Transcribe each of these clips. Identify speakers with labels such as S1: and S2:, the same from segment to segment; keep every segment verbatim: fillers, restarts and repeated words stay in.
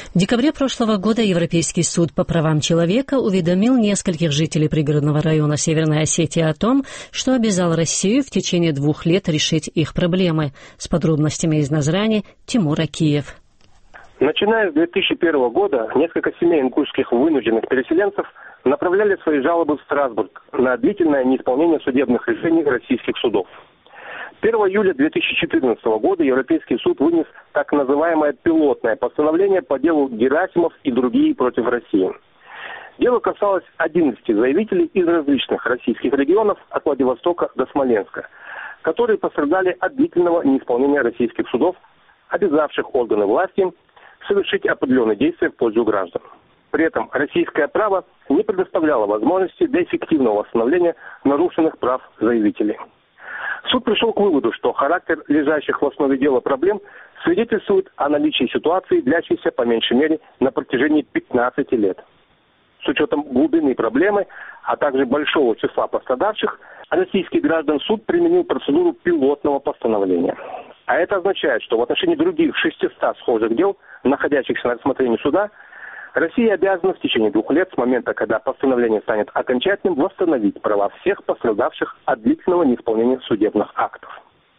S1: В декабре прошлого года Европейский суд по правам человека уведомил нескольких жителей пригородного района Северной Осетии о том, что обязал Россию в течение двух лет решить их проблемы. С подробностями из Назрани Тимур Акиев.
S2: Начиная с две тысячи первого года несколько семей ингушских вынужденных переселенцев направляли свои жалобы в Страсбург на длительное неисполнение судебных решений российских судов. первого июля две тысячи четырнадцатого года Европейский суд вынес так называемое пилотное постановление по делу Герасимов и другие против России. Дело касалось одиннадцати заявителей из различных российских регионов от Владивостока до Смоленска, которые пострадали от длительного неисполнения российских судов, обязавших органы власти совершить определенные действия в пользу граждан. При этом российское право не предоставляло возможности для эффективного восстановления нарушенных прав заявителей. Суд пришел к выводу, что характер лежащих в основе дела проблем свидетельствует о наличии ситуации, длящейся по меньшей мере на протяжении пятнадцати лет. С учетом глубины проблемы, а также большого числа пострадавших, российских граждан суд применил процедуру пилотного постановления. А это означает, что в отношении других шестисот схожих дел, находящихся на рассмотрении суда, Россия обязана в течение двух лет с момента, когда постановление станет окончательным, восстановить права всех пострадавших от длительного неисполнения судебных актов.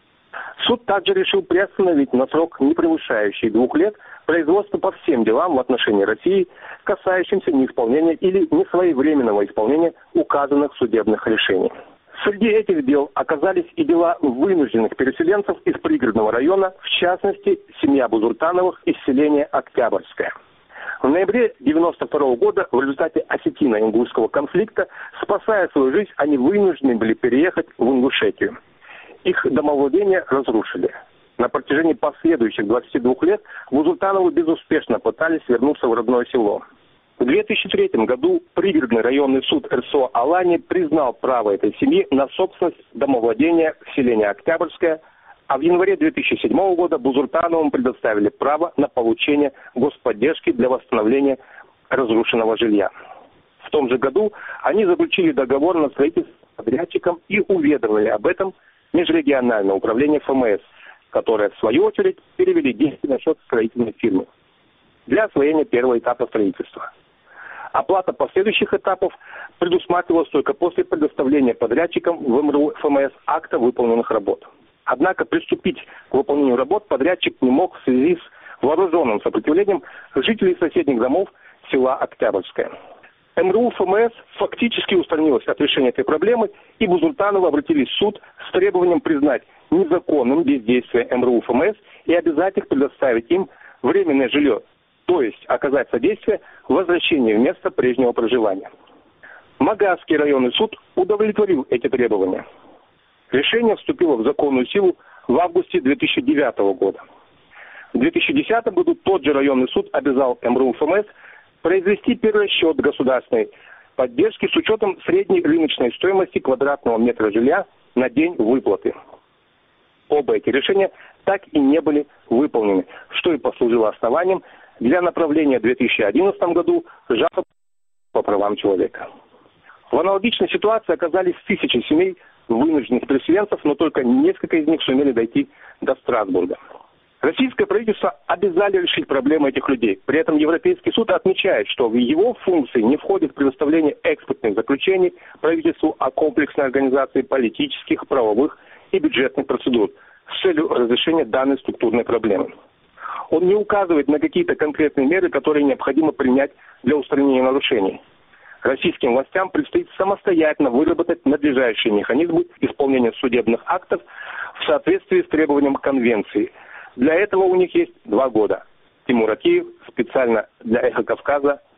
S2: Суд также решил приостановить на срок, не превышающий двух лет, производство по всем делам в отношении России, касающимся неисполнения или несвоевременного исполнения указанных судебных решений. Среди этих дел оказались и дела вынужденных переселенцев из пригородного района, в частности, семья Бузуртановых из селения Октябрьское. В ноябре девяносто второго года в результате осетино-ингушского конфликта, спасая свою жизнь, они вынуждены были переехать в Ингушетию. Их домовладения разрушили. На протяжении последующих двадцати двух лет Бузуртановы безуспешно пытались вернуться в родное село. В две тысячи третьем году пригородный районный суд РСО Алании признал право этой семьи на собственность домовладения в селении Октябрьское, а в январе две тысячи седьмого года Бузуртановым предоставили право на получение господдержки для восстановления разрушенного жилья. В том же году они заключили договор на строительство с подрядчиком и уведомили об этом межрегиональное управление ФМС, которое, в свою очередь, перевели деньги на счет строительной фирмы для освоения первого этапа строительства. Оплата последующих этапов предусматривалась только после предоставления подрядчикам в МРУ ФМС акта выполненных работ. Однако приступить к выполнению работ подрядчик не мог в связи с вооруженным сопротивлением жителей соседних домов села Октябрьское. МРУ ФМС фактически устранилась от решения этой проблемы, и Бузуртановы обратились в суд с требованием признать незаконным бездействие МРУ ФМС и обязать их предоставить им временное жилье, то есть оказать содействие в возвращении в место прежнего проживания. Магасский районный суд удовлетворил эти требования. Решение вступило в законную силу в августе две тысячи девятого года. В две тысячи десятом году тот же районный суд обязал МРУ ФМС произвести перерасчет государственной поддержки с учетом средней рыночной стоимости квадратного метра жилья на день выплаты. Оба эти решения так и не были выполнены, что и послужило основанием для направления в две тысячи одиннадцатом году жалоб по правам человека. В аналогичной ситуации оказались тысячи семей вынужденных переселенцев, но только несколько из них сумели дойти до Страсбурга. Российское правительство обязали решить проблемы этих людей. При этом Европейский суд отмечает, что в его функции не входит предоставление экспертных заключений правительству о комплексной организации политических, правовых и бюджетных процедур с целью разрешения данной структурной проблемы. Он не указывает на какие-то конкретные меры, которые необходимо принять для устранения нарушений. Российским властям предстоит самостоятельно выработать надлежащие механизмы исполнения судебных актов в соответствии с требованием Конвенции. Для этого у них есть два года. Тимур Акиев, специально для «Эхо Кавказа»,